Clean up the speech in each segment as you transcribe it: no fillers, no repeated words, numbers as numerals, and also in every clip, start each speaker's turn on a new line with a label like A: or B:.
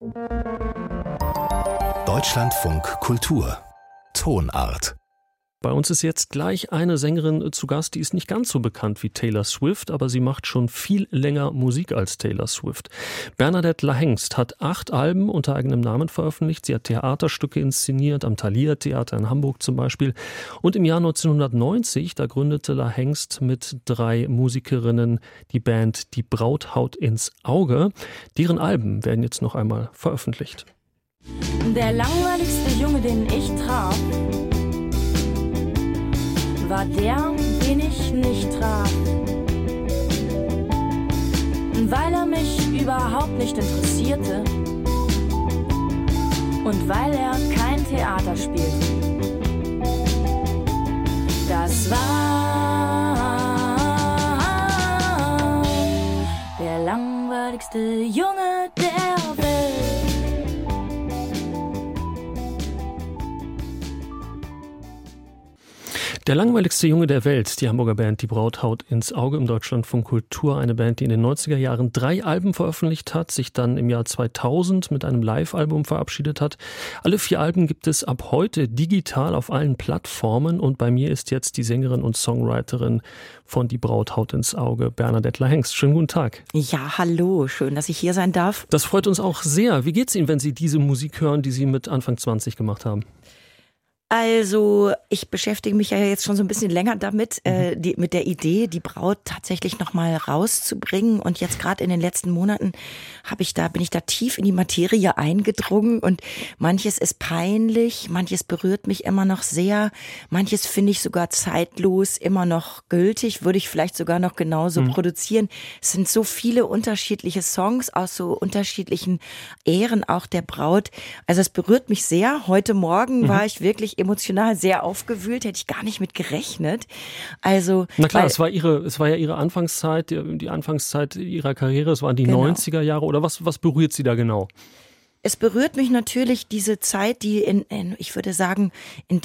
A: Deutschlandfunk Kultur Tonart.
B: Bei uns ist jetzt gleich eine Sängerin zu Gast, die ist nicht ganz so bekannt wie Taylor Swift, aber sie macht schon viel länger Musik als Taylor Swift. Bernadette Lahengst hat 8 Alben unter eigenem Namen veröffentlicht. Sie hat Theaterstücke inszeniert, am Thalia Theater in Hamburg zum Beispiel. Und im Jahr 1990, da gründete Lahengst mit 3 Musikerinnen die Band Die Braut haut ins Auge. Deren Alben werden jetzt noch einmal veröffentlicht.
C: Der langweiligste Junge, den ich traf, war der, den ich nicht traf. Weil er mich überhaupt nicht interessierte und weil er kein Theater spielte. Das war der langweiligste Junge der Welt.
B: Der langweiligste Junge der Welt, die Hamburger Band Die Braut haut ins Auge im Deutschlandfunk Kultur. Eine Band, die in den 90er Jahren 3 Alben veröffentlicht hat, sich dann im Jahr 2000 mit einem Live-Album verabschiedet hat. Alle 4 Alben gibt es ab heute digital auf allen Plattformen. Und bei mir ist jetzt die Sängerin und Songwriterin von Die Braut haut ins Auge, Bernadette Lahengst. Schönen guten Tag.
D: Ja, hallo. Schön, dass ich hier sein darf.
B: Das freut uns auch sehr. Wie geht's Ihnen, wenn Sie diese Musik hören, die Sie mit Anfang 20 gemacht haben?
D: Also ich beschäftige mich ja jetzt schon so ein bisschen länger damit, mit der Idee, die Braut tatsächlich nochmal rauszubringen. Und jetzt gerade in den letzten Monaten bin ich da tief in die Materie eingedrungen. Und manches ist peinlich, manches berührt mich immer noch sehr, manches finde ich sogar zeitlos, immer noch gültig, würde ich vielleicht sogar noch genauso produzieren. Es sind so viele unterschiedliche Songs aus so unterschiedlichen Ähren auch der Braut. Also es berührt mich sehr. Heute Morgen war ich wirklich emotional sehr aufgewühlt, hätte ich gar nicht mit gerechnet. Also,
B: na klar, es war ja ihre Anfangszeit, die Anfangszeit ihrer Karriere, es waren die 90er Jahre, oder was berührt Sie da genau?
D: Es berührt mich natürlich diese Zeit, die ich würde sagen, in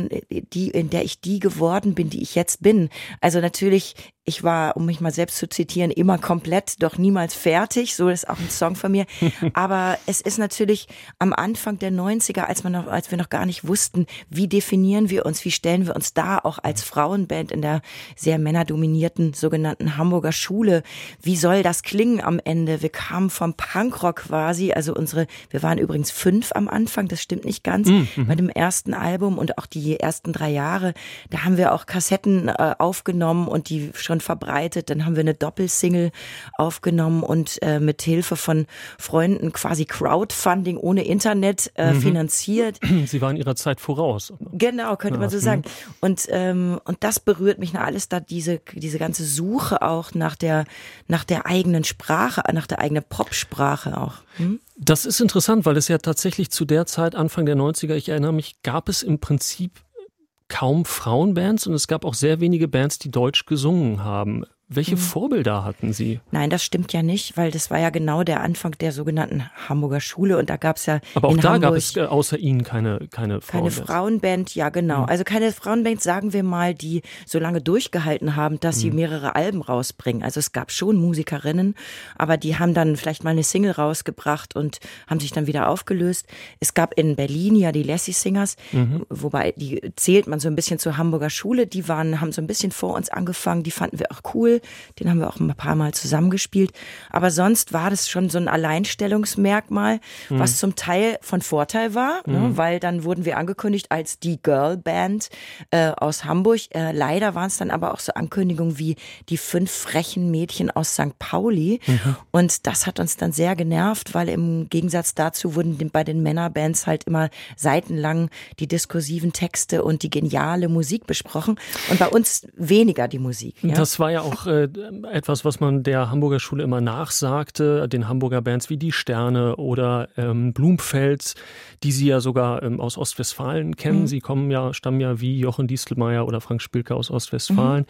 D: der ich die geworden bin, die ich jetzt bin. Also natürlich, ich war, um mich mal selbst zu zitieren, immer komplett, doch niemals fertig. So ist auch ein Song von mir. Aber es ist natürlich am Anfang der 90er, als wir noch gar nicht wussten, wie definieren wir uns, wie stellen wir uns da, auch als Frauenband in der sehr männerdominierten sogenannten Hamburger Schule. Wie soll das klingen am Ende? Wir kamen vom Punkrock quasi, also wir waren übrigens 5 am Anfang, das stimmt nicht ganz, bei dem ersten Album und auch die ersten 3 Jahre. Da haben wir auch Kassetten aufgenommen und die schon verbreitet. Dann haben wir eine Doppelsingle aufgenommen und mit Hilfe von Freunden quasi Crowdfunding ohne Internet finanziert.
B: Sie waren ihrer Zeit voraus.
D: Genau, könnte man so sagen. Und das berührt mich alles da, diese ganze Suche auch nach der eigenen Sprache, nach der eigenen Popsprache auch.
B: Das ist interessant, weil es ja tatsächlich zu der Zeit, Anfang der 90er, ich erinnere mich, gab es im Prinzip kaum Frauenbands und es gab auch sehr wenige Bands, die Deutsch gesungen haben. Welche Vorbilder hatten Sie?
D: Nein, das stimmt ja nicht, weil das war ja genau der Anfang der sogenannten Hamburger Schule und da gab es ja
B: aber auch
D: in
B: da
D: Hamburg
B: gab es außer Ihnen keine Frauenband.
D: Keine Frauenband, ja genau. Also keine Frauenband, sagen wir mal, die so lange durchgehalten haben, dass sie mehrere Alben rausbringen. Also es gab schon Musikerinnen, aber die haben dann vielleicht mal eine Single rausgebracht und haben sich dann wieder aufgelöst. Es gab in Berlin ja die Lassie Singers, wobei die zählt man so ein bisschen zur Hamburger Schule. Die haben so ein bisschen vor uns angefangen, die fanden wir auch cool. Den haben wir auch ein paar Mal zusammengespielt. Aber sonst war das schon so ein Alleinstellungsmerkmal, was zum Teil von Vorteil war, ne? Weil dann wurden wir angekündigt als die Girlband aus Hamburg. Leider waren es dann aber auch so Ankündigungen wie die 5 frechen Mädchen aus St. Pauli. Und das hat uns dann sehr genervt, weil im Gegensatz dazu wurden bei den Männerbands halt immer seitenlang die diskursiven Texte und die geniale Musik besprochen. Und bei uns weniger die Musik. Ja?
B: Das war ja auch etwas, was man der Hamburger Schule immer nachsagte, den Hamburger Bands wie die Sterne oder Blumfels, die Sie ja sogar aus Ostwestfalen kennen. Sie stammen ja wie Jochen Distelmeier oder Frank Spilker aus Ostwestfalen.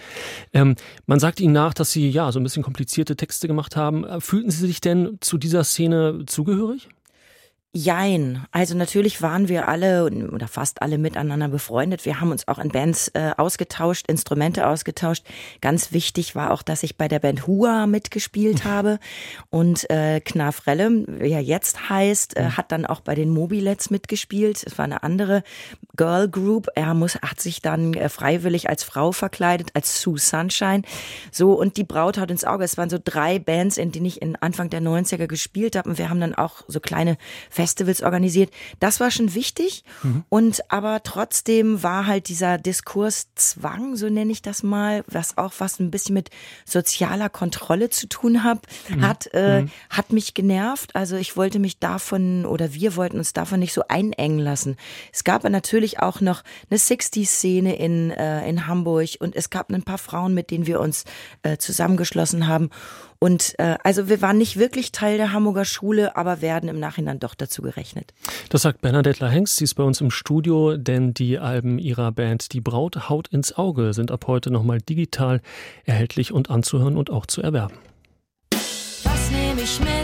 B: Man sagt Ihnen nach, dass Sie ja so ein bisschen komplizierte Texte gemacht haben. Fühlten Sie sich denn zu dieser Szene zugehörig?
D: Jein. Also natürlich waren wir alle oder fast alle miteinander befreundet. Wir haben uns auch in Bands ausgetauscht, Instrumente ausgetauscht. Ganz wichtig war auch, dass ich bei der Band Hua mitgespielt habe. Und Knarf Rellem, wie er jetzt heißt, hat dann auch bei den Mobilets mitgespielt. Es war eine andere Girl Group. Er hat sich dann freiwillig als Frau verkleidet, als Sue Sunshine. So, und die Braut haut ins Auge. Es waren so 3 Bands, in denen ich Anfang der 90er gespielt habe. Und wir haben dann auch so kleine Festivals organisiert. Das war schon wichtig. Und aber trotzdem war halt dieser Diskurszwang, so nenne ich das mal, was ein bisschen mit sozialer Kontrolle zu tun hat mich genervt. Also ich wollte mich davon oder wir wollten uns davon nicht so einengen lassen. Es gab natürlich auch noch eine 60s-Szene in Hamburg und es gab ein paar Frauen, mit denen wir uns zusammengeschlossen haben. Und also wir waren nicht wirklich Teil der Hamburger Schule, aber werden im Nachhinein doch dazu gerechnet.
B: Das sagt Bernadette Lahengst, sie ist bei uns im Studio, denn die Alben ihrer Band Die Braut haut ins Auge sind ab heute nochmal digital erhältlich und anzuhören und auch zu erwerben.
C: Was nehme ich mit,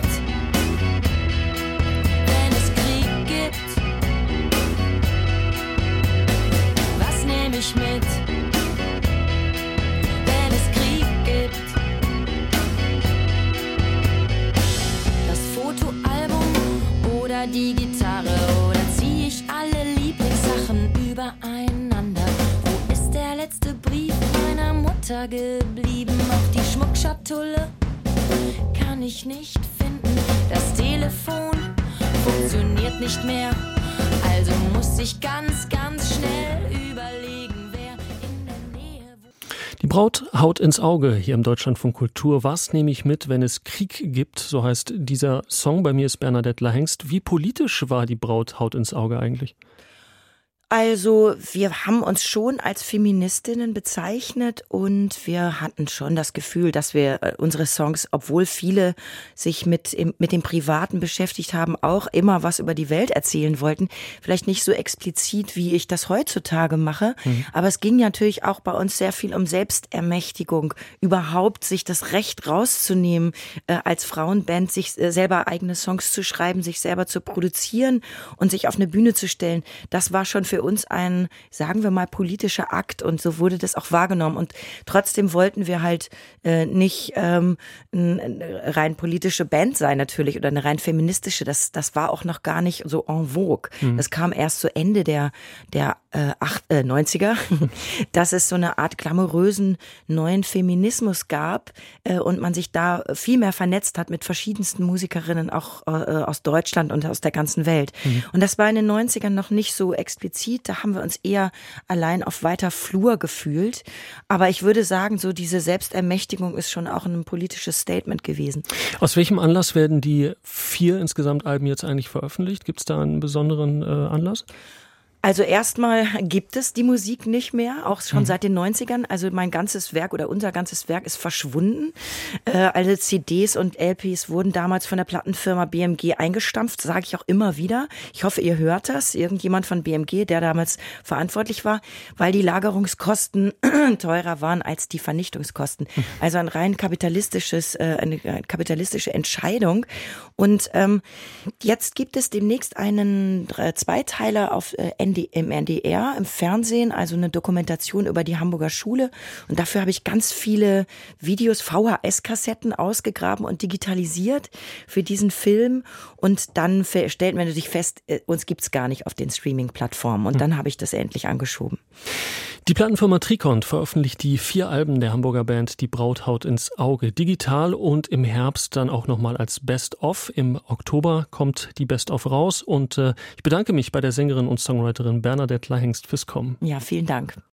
C: wenn es Krieg gibt? Was nehme ich mit, wenn es Krieg gibt? Das Fotoalbum oder die Gitarre oder ziehe ich alle Lieblingssachen übereinander? Wo ist der letzte Brief meiner Mutter geblieben? Auf die Schmuckschatulle kann ich nicht finden. Das Telefon funktioniert nicht mehr. Also muss ich ganz, ganz schnell überlegen, wer in der Nähe wohnt.
B: Die Braut haut ins Auge hier im Deutschlandfunk Kultur. Was nehme ich mit, wenn es Krieg gibt? So heißt dieser Song. Bei mir ist Bernadette Lahengst. Wie politisch war die Braut haut ins Auge eigentlich?
D: Also wir haben uns schon als Feministinnen bezeichnet und wir hatten schon das Gefühl, dass wir unsere Songs, obwohl viele sich mit dem Privaten beschäftigt haben, auch immer was über die Welt erzählen wollten. Vielleicht nicht so explizit, wie ich das heutzutage mache, aber es ging natürlich auch bei uns sehr viel um Selbstermächtigung, überhaupt sich das Recht rauszunehmen, als Frauenband sich selber eigene Songs zu schreiben, sich selber zu produzieren und sich auf eine Bühne zu stellen. Das war schon für uns ein, sagen wir mal, politischer Akt und so wurde das auch wahrgenommen und trotzdem wollten wir halt nicht eine rein politische Band sein natürlich oder eine rein feministische, das war auch noch gar nicht so en vogue. Das kam erst so Ende der 90er, dass es so eine Art glamourösen neuen Feminismus gab und man sich da viel mehr vernetzt hat mit verschiedensten Musikerinnen auch aus Deutschland und aus der ganzen Welt. Und das war in den 90ern noch nicht so explizit. Da haben wir uns eher allein auf weiter Flur gefühlt. Aber ich würde sagen, so diese Selbstermächtigung ist schon auch ein politisches Statement gewesen.
B: Aus welchem Anlass werden die 4 insgesamt Alben jetzt eigentlich veröffentlicht? Gibt es da einen besonderen Anlass?
D: Also erstmal gibt es die Musik nicht mehr, auch schon seit den 90ern. Also mein ganzes Werk oder unser ganzes Werk ist verschwunden. Alle CDs und LPs wurden damals von der Plattenfirma BMG eingestampft, sage ich auch immer wieder. Ich hoffe, ihr hört das. Irgendjemand von BMG, der damals verantwortlich war, weil die Lagerungskosten teurer waren als die Vernichtungskosten. Also eine kapitalistische Entscheidung. Und jetzt gibt es demnächst einen Zweiteiler im NDR, im Fernsehen, also eine Dokumentation über die Hamburger Schule. Und dafür habe ich ganz viele Videos, VHS-Kassetten ausgegraben und digitalisiert für diesen Film. Und dann stellt man natürlich fest, uns gibt's gar nicht auf den Streaming-Plattformen. Und dann habe ich das endlich angeschoben.
B: Die Plattenfirma Tricont veröffentlicht die 4 Alben der Hamburger Band Die Braut haut ins Auge. Digital und im Herbst dann auch nochmal als Best-of. Im Oktober kommt die Best-of raus. Und ich bedanke mich bei der Sängerin und Songwriterin Bernadette Lahengst fürs Kommen.
D: Ja, vielen Dank.